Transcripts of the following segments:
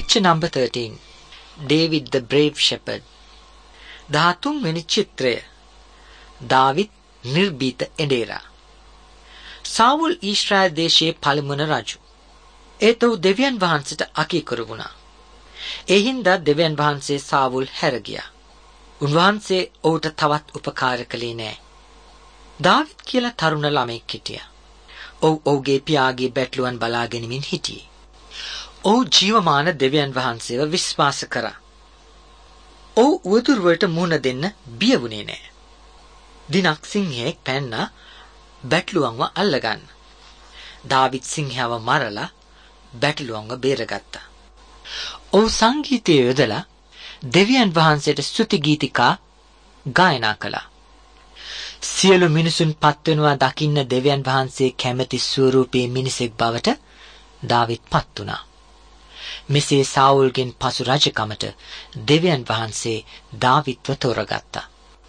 Picture number 13. David the Brave Shepherd. 13 වෙනි චිත්‍රය. David නිර්භීත එඬේරා. Saul Israel දේශයේ පළමුවන රජු. ඒත් ඔහු දෙවියන් වහන්සේට අකීකරු වුණා. ඒ හින්දා දෙවියන් වහන්සේ සාවුල් හැර ගියා. උන්වහන්සේ ඔහුට තවත් උපකාර කළේ නෑ. දාවිත් කියලා තරුණ ළමෙක් හිටියා. ඔහු ඔහුගේ පියාගේ බැටළුවන් බලාගෙනමින් හිටියේ. ඔහු ජීවමාන දෙවියන් වහන්සේව විශ්වාස කරා. ඔහු උවදුරුවලට මුහුණ දෙන්න බිය වුණේ නෑ. දිනක් සිංහයෙක් පැන්නා බැටළුවන්ව අල්ලගන්න. දාවිත් සිංහයව මරලා බැටළුවන්ව බේරගත්තා. ඔහු සංගීතය යොදලා දෙවියන් වහන්සේට ස්තුති ගීතිකා ගායනා කළා. සියලු මිනිසුන් පත්වෙනවා දකින්න දෙවියන් වහන්සේ කැමැති ස්වරූපයේ මිනිසෙක් බවට දාවිත් පත් වුණා. මෙසේ සාවුල්ගෙන් පසු රජකමට දෙවියන් වහන්සේ දාවිත්ව තෝරගත්තා.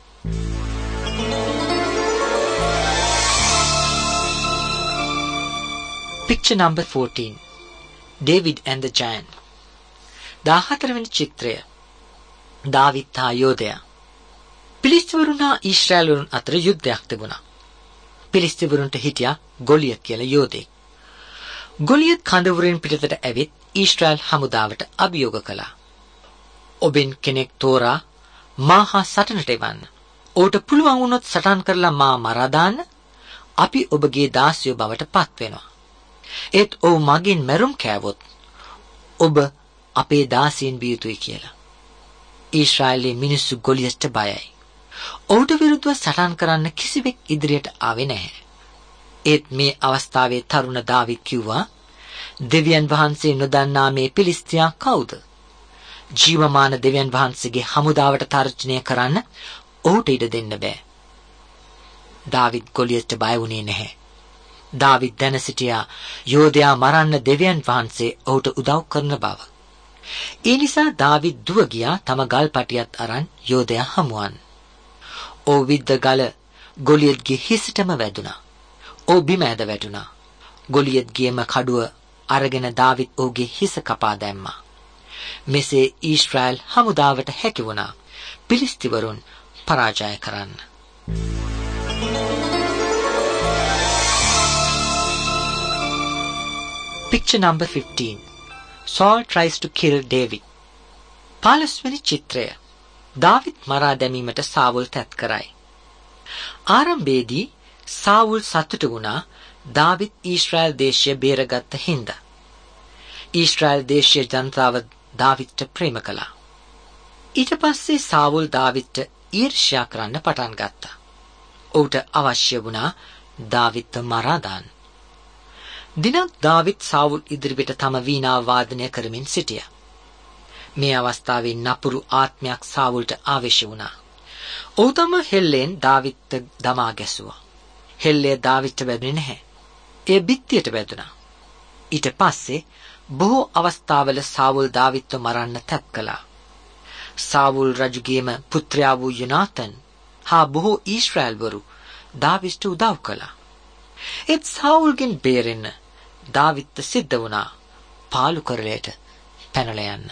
Picture number 14. David and the Giant. 14 වෙනි චිත්‍රය. දාවිත් හා යෝධයා. පිලිස්තිවරුන් හා ඊශ්‍රායල්වරුන් අතර යුද්ධයක් තිබුණා. පිලිස්තිවරුන්ට හිටියා ගොලියත් කියලා යෝධෙක්. ගොලියත් කඳවුරෙන් පිටතට ඇවිත් ඊශ්‍රායල් හමුදාවට අභියෝග කළා. ඔබෙන් කෙනෙක් තෝරා මා හා සටනට එවන්න. ඔහුට පුළුවන් වුණොත් සටන් කරලා මා මරා දාන්න අපි ඔබගේ දාසියෝ බවට පත් වෙනවා. ඒත් ඔහු මගෙන් මැරුම් කෑවොත් ඔබ අපේ දාසීන් විය යුතුයි කියලා. ඊශ්‍රායලයේ මිනිස්සු ගොලියස්ට බයයි. ඔහුට විරුද්ධව සටන් කරන්න කිසිවෙක් ඉදිරියට ආවේ නැහැ. ඒත් මේ අවස්ථාවේ තරුණ දාවිත් කිව්වා දෙවියන් වහන්සේ නොදන්නා මේ පිලිස්තියා කවුද? ජීවමාන දෙවියන් වහන්සේගේ හමුදාවට තර්ජනය කරන්න ඔහුට ඉඩ දෙන්න බෑ. දාවිත් ගොලියස්ට බය වුණේ නැහැ. දාවිත් දැන සිටියා යෝධයා මරන්න දෙවියන් වහන්සේ ඔහුට උදව් කරන බව. ඒ නිසා දාවිත් දුව ගියා තම ගල්පටියත් අරන් යෝධයා හමුවන්. ඔහු විද්ද ගල ගොලියත්ගේ හිසටම වැදුනා. ඔහු බිම ඇද වැටුණා. ගොලියත්ගේම කඩුව අරගෙන දාවිත් ඔහුගේ හිස කපා දැම්මා. මෙසේ ඊශ්‍රායල් හමුදාවට හැකි වුණා පිලිස්තිවරුන් පරාජය කරන්න. Picture number 15. Saul tries to kill David. 15 වෙනි චිත්‍රය. දාවිත් මරා දැමීමට සාවුල් තැත් කරයි. ආරම්භයේදී සාවුල් සතුටු වුණා දාවිත් ඊශ්‍රායල් දේශය බේරගත්ත හින්දා. ඊශ්‍රායල් දේශීය ජනතාව දාවිත්ට ප්‍රේම කළා. ඊට පස්සේ සාවුල් දාවිත්ට ඊර්ෂ්‍යා කරන්න පටන් ගත්තා. ඔහුට අවශ්‍ය වුණා දාවිත්ව මරා දාන්න. දිනක් දාවිත් සාවුල් ඉදිරියට තම වීණාව වාදනය කරමින් සිටියා. මේ අවස්ථාවේ නපුරු ආත්මයක් සාවුල්ට ආවේශ වුණා. ඔහු තම හෙල්ලෙන් දාවිත්ට දමා ගැසුවා. හෙල්ලේ දාවිත්ට වැදුනේ නැහැ. ඒ බිත්තියට වැදුනා. ඊට පස්සේ බොහෝ අවස්ථාවල සාවුල් දාවිත්ව මරන්න තැත් කළා. සාවුල් රජුගේම පුත්‍රයා වූ යොනාතන් හා බොහෝ ඊශ්‍රායල්වරු දාවිත්ට උදව් කළා. ඒත් සාවුල්ගෙන් බේරෙන්න දාවිත්ට සිද්ධ වුණා පාලු කරලයට පැනලා යන්න.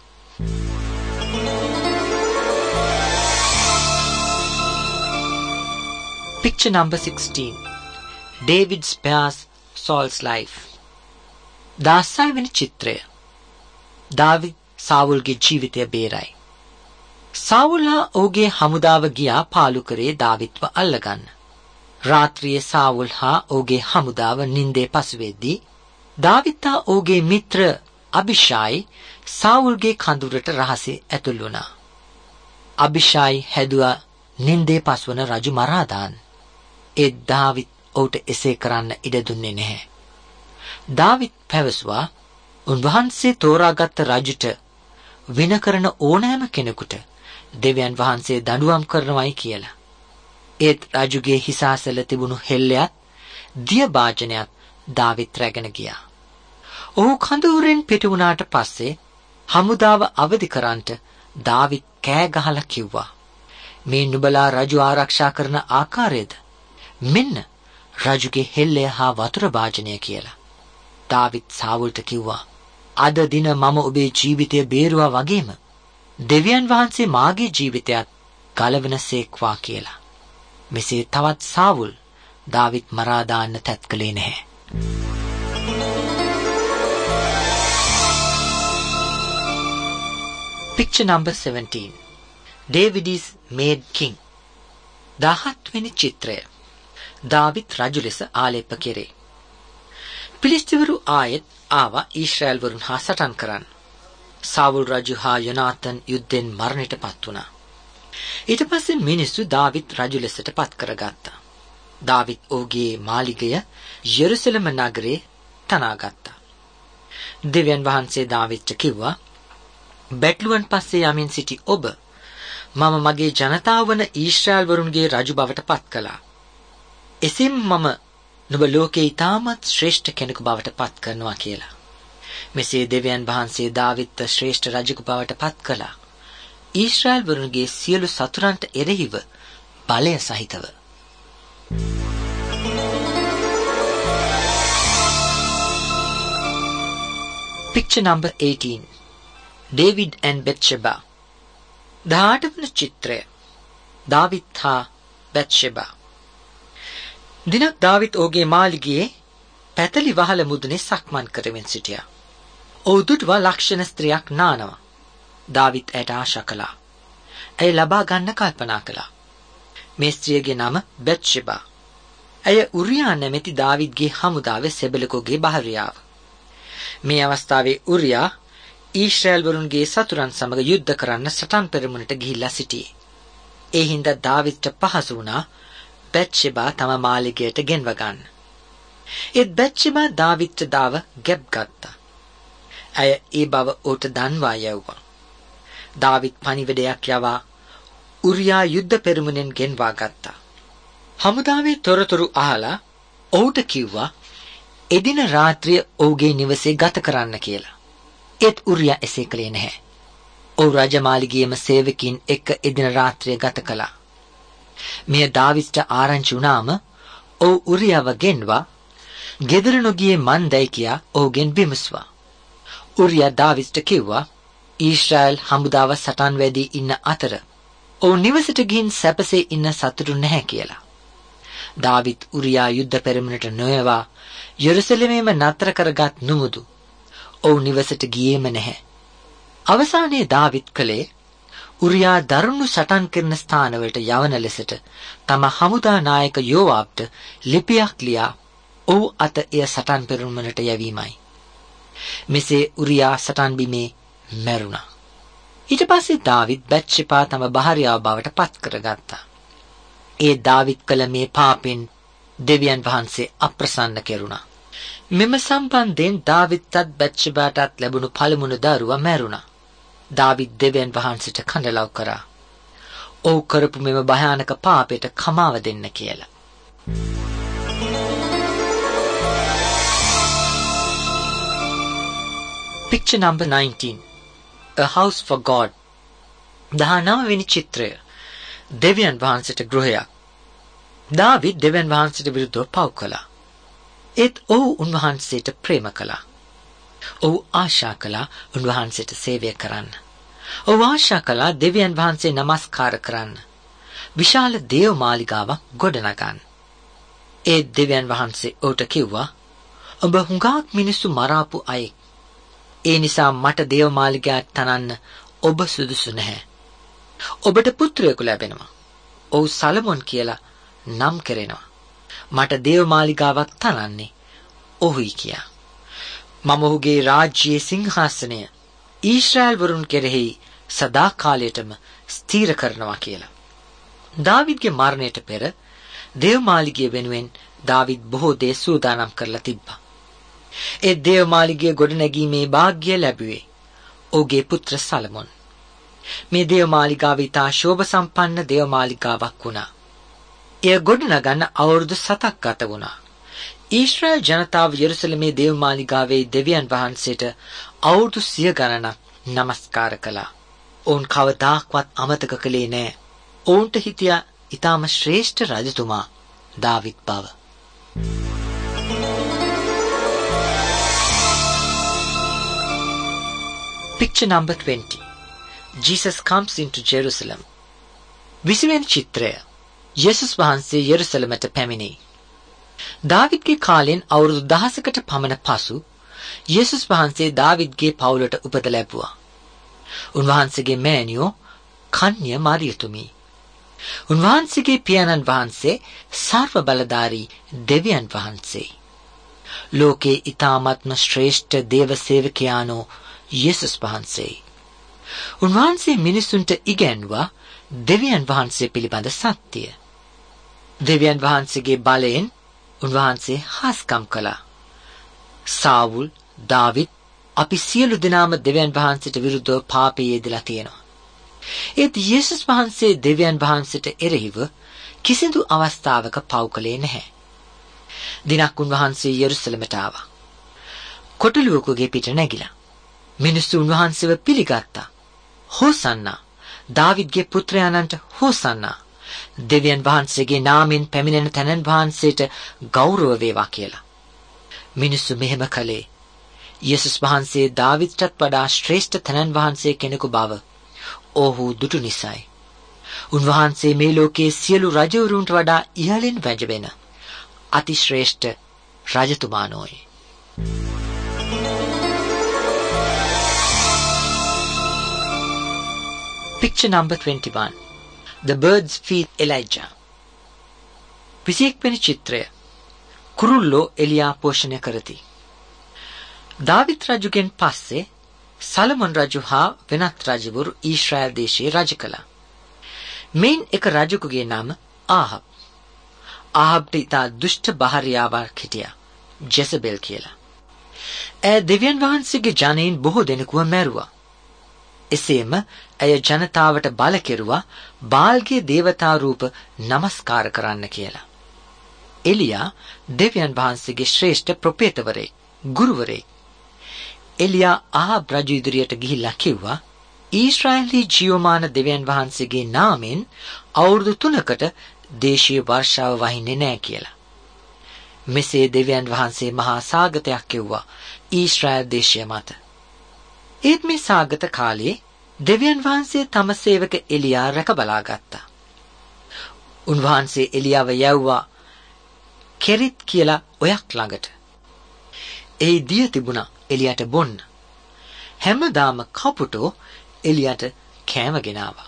Picture number 16. David spares Saul's life. 16 වෙනි චිත්‍රය. දාවිත් සාවුල්ගේ ජීවිතය බේරයි. සාවුල් හා ඔහුගේ හමුදාව ගියා පාලු කරේ දාවිත්ව අල්ලගන්න. රාත්‍රියේ සාවුල් හා ඔහුගේ හමුදාව නින්දේ පසුවෙද්දී දාවිත් හා ඔහුගේ මිත්‍ර අබිෂායි සාවුල්ගේ කඳුරට රහසේ ඇතුල් වුණා. අබිෂායි හැදුවා නින්දේ පසුවන රජු මරා දාන්න. ඒ දාවිත් ඔහුට එසේ කරන්න ඉඩ දුන්නේ නැහැ. දාවිත් පැවසුවා උන්වහන්සේ තෝරාගත් රජුට වින කරන ඕනෑම කෙනෙකුට දෙවියන් වහන්සේ දඬුවම් කරනවායි කියලා. ඒත් රජුගේ හිසාසල තිබුණු හෙල්ලයත් දිය භාජනයත් දාවිත් රැගෙන ගියා. ඔහු කඳවුරෙන් පිට වුණාට පස්සේ හමුදාව අවදි කරන්නට දාවිත් කෑ ගහලා කිව්වා මේ නුඹලා රජු ආරක්ෂා කරන ආකාරයද මෙන්න රජුගේ හෙල්ලය හා වතුර භාජනය කියලා. දාවිත් සාවුල්ට කිව්වා අද දින මම ඔබේ ජීවිතය බේරුවා වගේම දෙවියන් වහන්සේ මාගේ ජීවිතයත් ගලවනසේක්වා කියලා. මෙසේ තවත් සාවුල් දාවිත් මරා දාන්න තැත් කළේ නැහැ. Picture number 17. David is made king. 17 වෙනි චිත්‍රය. දාවිත් රජු ලෙස ආලේප කෙරේ. පිලිස්තිවරු ආයෙත් ආවා ඊශ්‍රායල් වරුන් හා සටන් කරන්න. සාවුල් රජු හා යොනාතන් යුද්ධෙන් මරණයට පත් වුණා. ඊට පස්සේ මිනිස්සු දාවිත් රජු ලෙසට පත් කරගත්තා. දාවිත් ඔහුගේ මාලිගය යෙරුසලම නගරේ තනාගත්තා. දෙවියන් වහන්සේ දාවිත්ට කිව්වා, බැටළුවන් පස්සේ යමින් සිටි ඔබ මම මගේ ජනතාව වන ඊශ්‍රායල් වරුන්ගේ රජු බවට පත් කළා. එසේම මම නුඹ ලෝකේ ඉතාමත් ශ්‍රේෂ්ඨ කෙනෙකු බවට පත් කරනවා කියලා. මෙසේ දෙවියන් වහන්සේ දාවිත්ව ශ්‍රේෂ්ඨ රජෙකු බවට පත් කළා. ඊශ්‍රායල් වරුන්ගේ සියලු සතුරන්ට එරෙහිව බලය සහිතව. Picture number 18. David and Bathsheba. 18 වන චිත්‍රය. දාවිත් හා බැත්ෂෙබා. දිනක් දාවිත් ඔහුගේ මාලිගයේ පැතලි වහල මුදුනේ සක්මන් කරමින් සිටියා. ඔහු දුටුවා ලක්ෂණ ස්ත්‍රියක් නානවා. දාවිත් ඇයට ආශා කළා. ඇය ලබා ගන්න කල්පනා කළා. මේ ස්ත්‍රියගේ නම බැත්ෂෙබා. ඇය උරියා නැමැති දාවිත්ගේ හමුදාවේ සෙබලෙකුගේ භාර්යාව. මේ අවස්ථාවේ උරියා ඊශ්‍රායල් වරුන්ගේ සතුරන් සමග යුද්ධ කරන්න සටන් පෙරමුණට ගිහිල්ලා සිටියේ. ඒ හින්දා දාවිත්ට පහසු වුණා බැත්ෂෙබා තම මාලිගයට ගෙන්ව ගන්න. ඒත් බැත්ෂෙබා දාවිත්ට දාව ගැබ් ගත්තා. ඇය ඒ බව ඔහුට දන්වා යවුවා. දාවිත් පණිවිඩයක් යවා උරියා යුද්ධ පෙරමුණෙන් ගෙන්වා ගත්තා. හමුදාවේ තොරතුරු අහලා ඔහුට කිව්වා එදින රාත්‍රිය ඔහුගේ නිවසේ ගත කරන්න කියලා. ඒත් උරියා එසේ කළේ නැහැ. ඔහු රජමාලිගයේම සේවකින් එක්ක එදින රාත්‍රිය ගත කළා. මෙය දාවිත්ට ආරංචි වුණාම ඔහු උරියාව ගෙන්වා ගෙදර නොගියේ මන්දයි කියා ඔහුගෙන් විමසුවා. උරියා දාවිත්ට කිව්වා ඊශ්‍රායල් හමුදාව සටන් වැදී ඉන්න අතර ඔහු නිවසට ගිහින් සැපසේ ඉන්න සතුටු නැහැ කියලා. දාවිත් උරියා යුද්ධ පෙරමුණට නොයවා යෙරුසලමේම නතර කරගත් නුමුදු ඔහු නිවසට ගියේම නැහැ. අවසානයේ දාවිත් කලේ උරියා දරුණු සටන් කරන ස්ථානවලට යවන ලෙසට තම හමුදා නායක යෝවාබ්ට ලිපියක් ලියා ඔහු අත එය සටන් පෙරමුණට යැවීමයි. මෙසේ උරියා සටන් බිමේ මැරුණා. ඊට පස්සේ දාවිත් බැත්ෂෙබා තම භාර්යාව බවට පත් කරගත්තා. ඒ දාවිත් කළ මේ පාපෙන් දෙවියන් වහන්සේ අප්‍රසන්න කෙරුණා. මෙම සම්බන්ධයෙන් දාවිත්තත් බැත්ෂෙබාටත් ලැබුණු පළමුණු දරුවා මැරුණා. දාවිත් දෙවියන් වහන්සේට කඳලව් කරා. ඔහු කරපු මෙම භයානක පාපයට කමාව දෙන්න කියලා. Picture number 19. A house for God. 19 වෙනි චිත්‍රය. දෙවියන් වහන්සේට ගෘහයක්. දාවිත් දෙවියන් වහන්සේට විරුද්ධව පව් කළා. ඒත් ඔහු උන්වහන්සේට ප්‍රේම කළා. ඔහු ආශා කළා උන්වහන්සේට සේවය කරන්න. ඔහු ආශා කළා දෙවියන් වහන්සේ නමස්කාර කරන්න. විශාල දේව මාලිගාවක් ගොඩනගන්න. ඒ දෙවියන් වහන්සේ ඔහුට කිව්වා ඔබ හුඟක් මිනිස්සු මරාපු අයෙක්. ඒ නිසා මට දේව මාලිගාවක් තනන්න ඔබ සුදුසු නැහැ. ඔබට පුත්‍රයෙකු ලැබෙනවා. ඔහු සලමොන් කියලා නම් කෙරෙනවා. මට දේව මාලිගාවක් තනන්නේ ඔහුයි කියා. මම ඔහුගේ රාජ්‍යයේ සිංහාසනය ඊශ්‍රායල් වරුන් කෙරෙහි සදා කාලයටම ස්ථීර කරනවා කියලා. දාවිද්ගේ මරණයට පෙර දේව මාලිගය වෙනුවෙන් දාවිද් බොහෝ දේ සූදානම් කරලා තිබ්බා. ඒ දේව මාලිගය ගොඩනැගීමේ වාග්ය ලැබුවේ ඔහුගේ පුත්‍ර සලමොන්. මේ දේව මාලිගාව ඉතා ශෝභ සම්පන්න දේව මාලිගාවක් වුණා. එය ගොඩනගන්න අවුරුදු 7ක් ගත වුණා. ඊශ්‍රායල් ජනතාව යෙරුසලමේ දේව මාලිගාවේ දෙවියන් වහන්සේට අවුරුදු 100 ගණනක් නමස්කාර කළා. ඔවුන් කවදාක්වත් අමතක කළේ නෑ. ඔවුන්ට හිතියා ඊටම ශ්‍රේෂ්ඨ රජතුමා දාවිත් බව. Picture number 20. Jesus comes into Jerusalem. 20 වෙනි චිත්‍රය. යේසුස් වහන්සේ යෙරුසලමට පැමිණේ. දාවිද්ගේ කාලෙන් අවුරුදු 1000කට පමණ පසු යේසුස් වහන්සේ දාවිද්ගේ පවුලට උපත ලැබුවා. උන්වහන්සේගේ මෑණියෝ කන්‍ය මරියතුමි. උන්වහන්සේගේ පියාණන් වහන්සේ සර්ව බලධාරී දෙවියන් වහන්සේ. ලෝකේ ඊ타ත්ම ශ්‍රේෂ්ඨ දේව සේවකයාණෝ යේසුස් වහන්සේ. උන්වහන්සේ මිනිසුන්ට ඉගැන්වුවා දෙවියන් වහන්සේ පිළිබඳ සත්‍යය. දෙවියන් වහන්සේගේ බලයෙන් උන්වහන්සේ හාස්කම් කළා. සාවුල්, දාවිද් අපි සියලු දෙනාම දෙවියන් වහන්සේට විරුද්ධව පාපයේ යෙදලා තියෙනවා. ඒත් යේසුස් වහන්සේ දෙවියන් වහන්සේට එරෙහිව කිසිදු අවස්ථාවක පව් කළේ නැහැ. දිනක් උන්වහන්සේ යෙරුසලමට ආවා. කොටලුවකගේ පිට නැගිලා. මිනිස්සු උන්වහන්සේව පිළිගත්තා. හෝසන්නා, දාවිද්ගේ පුත්‍රයාණන්ට හෝසන්නා. දෙවියන් වහන්සේගේ නාමයෙන් පැමිණෙන තැනන් වහන්සේට ගෞරව වේවා කියලා. මිනිස්සු මෙහෙම කළේ යේසුස් වහන්සේ දාවිද්ටත් වඩා ශ්‍රේෂ්ඨ තැනන් වහන්සේ කෙනෙකු බව ඔහු දුටු නිසායි. උන්වහන්සේ මේ ලෝකයේ සියලු රජවරුන්ට වඩා ඉහළින් වැජවෙන අතිශ්‍රේෂ්ඨ රජතුමානෝයි. Picture number 21. The birds feed Elijah. 21 වෙනි චිත්‍රය. කුරුල්ලෝ එලියා පෝෂණය කරති. දාවිත් රජුගෙන් පස්සේ සලමොන් රජු හා වෙනත් රජවරු ඊශ්‍රායල් දේශයේ රජ කළා. මෙයින් එක රජෙකුගේ නම ආහබ්. ආහබ්ට ඉතා දුෂ්ට භාර්යාවක් හිටියා, ජෙසබෙල් කියලා. ඇය දෙවියන් වහන්සේගේ ජනයින් බොහෝ දෙනෙකුව මැරුවා. එසේම ඇය ජනතාවට බල කෙරුවා බාල්ගේ දේවතා රූප නමස්කාර කරන්න කියලා. එලියා දෙවියන් වහන්සේගේ ශ්‍රේෂ්ඨ ප්‍රොපේතවරයෙක්, ගුරුවරයෙක්. එලියා ආහබ් රජු ඉදිරියට ගිහිල්ලා කිව්වා ඊශ්‍රායලී ජීවමාන දෙවියන් වහන්සේගේ නාමයෙන් අවුරුදු 3කට දේශීය වර්ෂාව වහින්නේ නැහැ කියලා. මෙසේ දෙවියන් වහන්සේ මහා සාගතයක් කෙව්වා ඊශ්‍රායල් දේශය මත. ඒත් මේ සාගත කාලේ දෙවියන් වහන්සේ තම සේවක එලියා රැක බලා ගත්තා. උන්වහන්සේ එලියාව යවුවා කෙරිත් කියලා ඔයක් ළඟට. ඒ දිය තිබුණා එලියට බොන්න. හැමදාම කපුටෝ එලියට කෑම ගෙනාවා.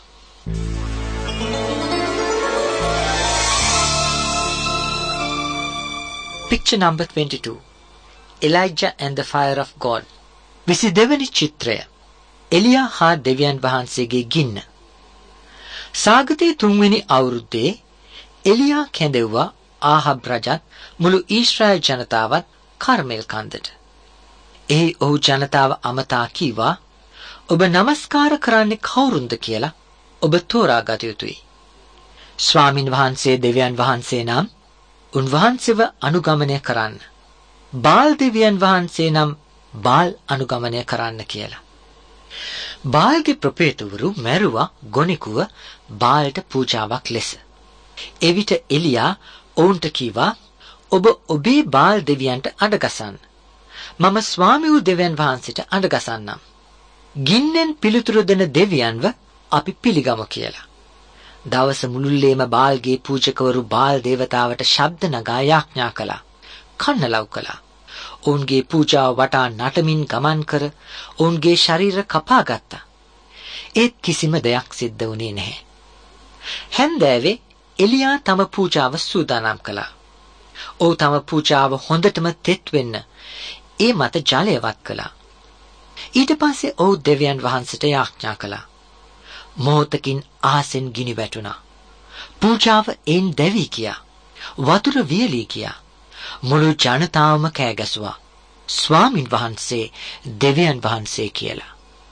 Picture number 22. Elijah and the fire of God. 22 වෙනි චිත්‍රය. එලියා හා දෙවියන් වහන්සේගේ ගින්න. සාගතයේ 3 වෙනි අවුරුද්දේ එලියා කැඳෙව්වා ආහබ් රජත් මුළු ඊශ්‍රායල් ජනතාවත් කර්මෙල් කන්දට. එහි ඔහු ජනතාව අමතා කීවා ඔබ නමස්කාර කරන්නේ කවුරුන්ද කියලා ඔබ තෝරාගත යුතුයි. ස්වාමින් වහන්සේ දෙවියන් වහන්සේ නම් උන්වහන්සේව අනුගමනය කරන්න. බාල් දෙවියන් වහන්සේ නම් බාල් අනුගමනය කරන්න කියලා. බාල්ගේ ප්‍රොපේතවරු මැරුවා ගොනිකුව බාල්ට පූජාවක් ලෙස. එවිට එලියා ඔවුන්ට කීවා ඔබ ඔබේ බාල් දෙවියන්ට අඬගසන්න. මම ස්වාමි වූ දෙවියන් වහන්සේට අඬගසන්නම්. ගින්නෙන් පිළිතුරු දෙන දෙවියන්ව අපි පිළිගමු කියලා. දවස මුළුල්ලේම බාල්ගේ පූජකවරු බාල් දේවතාවට ශබ්ද නගා යාඥා කළා. කන්නලව් කළා. ඔවුන්ගේ පූජාව වටා නටමින් ගමන් කර ඔවුන්ගේ ශරීර කපා ගත්තා. ඒත් කිසිම දෙයක් සිද්ධ වුණේ නැහැ. හැන්දෑවේ එලියා තම පූජාව සූදානම් කළා. ඔහු තම පූජාව හොඳටම තෙත් වෙන්න ඒ මත ජලයවත් කළා. ඊට පස්සේ ඔහු දෙවියන් වහන්සේට යාඥා කළා. මොහොතකින් අහසෙන් ගිනි වැටුණා. පූජාව එයින් දැවි ගියා. වතුර වියලී ගියා. මුළු ජනතාවම කෑ ගැසුවා ස්වාමින් වහන්සේ දෙවියන් වහන්සේ කියලා.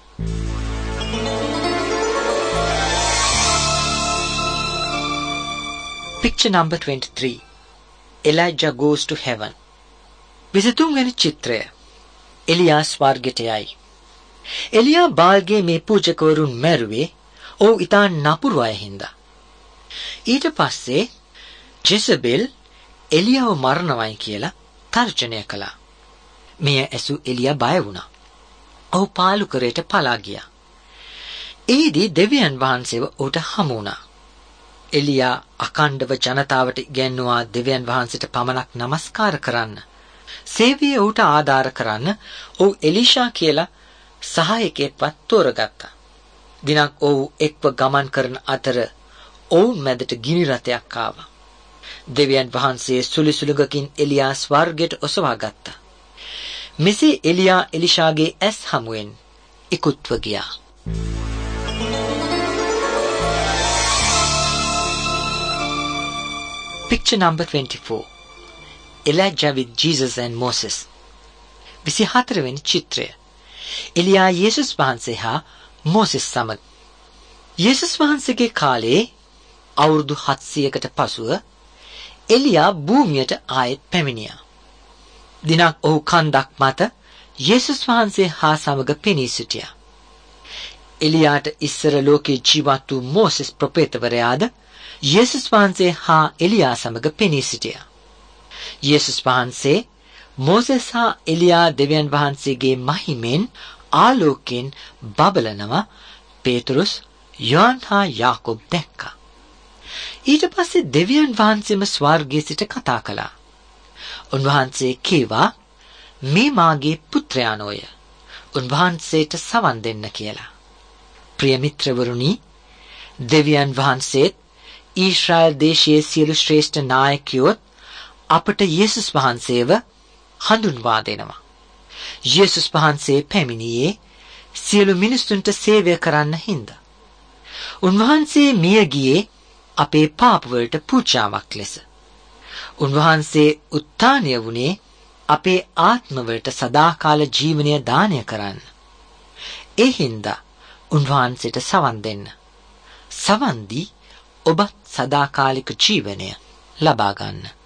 Picture number 23. Elijah goes to heaven. 23 වෙනි චිත්‍රය. එලියා ස්වර්ගයට යයි. එලියා බාල්ගේ මේ පූජකවරුන් මැරුවේ ඔහු ඉතා නපුරු අය හින්දා. ඊට පස්සේ ජෙසබෙල් එලියාව මරණවයි කියලා තර්ජනය කළා. මෙය ඇසු එලියා බය වුණා. ඔහු පාලුකරයට පලා ගියා. එහිදී දෙවියන් වහන්සේව ඌට හමු වුණා. එලියා අකණ්ඩව ජනතාවට ඉගැන්වුවා දෙවියන් වහන්සේට පමණක් නමස්කාර කරන්න. සේවයේ ඌට ආධාර කරන්න ඔහු එලිෂා කියලා සහායකයෙක්වත් තෝරගත්තා. දිනක් ඔහු එක්ව ගමන් කරන අතර ඔවුන් මැදට ගිනි රථයක් ආවා. දෙවියන් වහන්සේ සුලිසුලුගකින් එලියා ස්වර්ගයට ඔසවා ගත්තා. මෙසේ එලියා එලිෂාගේ ඇස් හමුවෙන් ඉක්ුත්ව ගියා. Picture number 24. Elijah with Jesus and Moses. 24 වෙනි චිත්‍රය. එලියා යේසුස් වහන්සේ හා මෝසෙස් සමග. යේසුස් වහන්සේගේ කාලේ අවුරුදු 700කට පසුව එලියා භූමියට ආයෙත් පැමිණියා. දිනක් ඔහු කන්දක් මත යේසුස් වහන්සේ හා සමග පෙනී සිටියා. එලියාට ඉස්සර ලෝකේ ජීවත් වූ මෝසෙස් ප්‍රොපේතවරයාද යේසුස් වහන්සේ හා එලියා සමග පෙනී සිටියා. යේසුස් වහන්සේ මෝසෙස් හා එලියා දෙවියන් වහන්සේගේ මහිමෙන් ආලෝකයෙන් බබලනවා පේතරුස්, යෝහන් හා යාකෝබ් දැක්කා. ඊට පස්සේ දෙවියන් වහන්සේම ස්වර්ගයේ සිට කතා කළා. උන්වහන්සේ කීවා මේ මාගේ පුත්‍රයාණෝය. උන්වහන්සේට සවන් දෙන්න කියලා. ප්‍රිය මිත්‍රවරුනි, දෙවියන් වහන්සේත් ඊශ්‍රායල් දේශයේ සියලු ශ්‍රේෂ්ඨ නායකයෝත් අපට යේසුස් වහන්සේව හඳුන්වා දෙනවා. යේසුස් වහන්සේ පැමිණියේ සියලු මිනිසුන්ට සේවය කරන්න හින්දා. උන්වහන්සේ මිය ගියේ අපේ පාප වලට පූජාවක් ලෙස. උන්වහන්සේ උත්ථානය වුණේ අපේ ආත්ම වලට සදාකාල ජීවනය දානය කරන්න. ඒ හින්දා උන්වහන්සේට සවන් දෙන්න. සවන් දී ඔබ සදාකාලික ජීවනය ලබා ගන්න.